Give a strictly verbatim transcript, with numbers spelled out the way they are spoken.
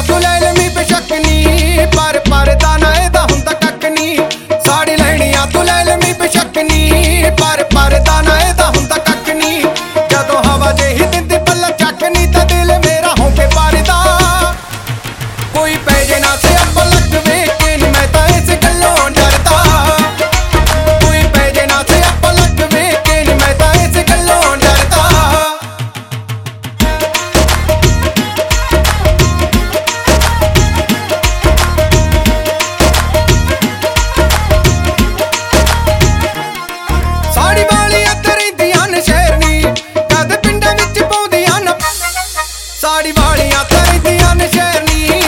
तू ले लमी बेशक नी, पर पर दाना एदा हुंदा कक्क नी। साड़ी लैणियां तू ले लमी बेशक नी, पर पर दाना एदा हुंदा कक्क नी। जदों हवा जेही दिंदी पल्ला चक नी, तां दिल मेरा होके पारदा। कोई पै जे ना से अप्पा लग वेख के नी, मैं तां इस गल्लों डरदा। कोई पै जे ना से अप्पा लग वेख के नी, मैं तां इस गल्लों डरदा। साड़ी वाली अदर इंदियां न शेरनी, कद पिंडां विच पौंदियां न। साड़ी वालियां अदर इंदियां न शेरनी,